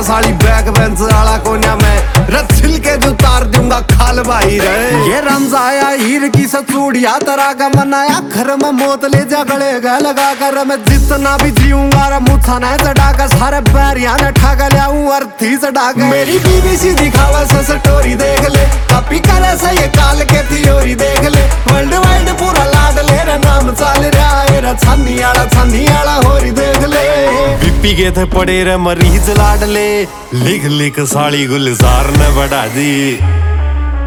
साली back bench वाला कोन्या मैं रथिल के जो तार दूंगा खाल भाई रे। ये रमजाया हीर की सचूड़िया तरह का मनाया घर में मौत ले जा गले गए लगा कर मैं जितना भी जीऊंगा रे मुथा न चढ़ा कर सारे बैरिया ने ठग लिया अर्थी चढ़ा कर। मेरी बीबीसी दिखावा से स्टोरी देख ले कॉपी करे से ये काल के थियोरी देख ले वर्ल्ड वाइड पूरा लाड ले रे नाम चल रहा है रे छन्नी आला होरी देख ले। बीपी के थे पड़े रे मरीज लाड ले लिख लिख साड़ी गुलजार ने बढ़ा दी।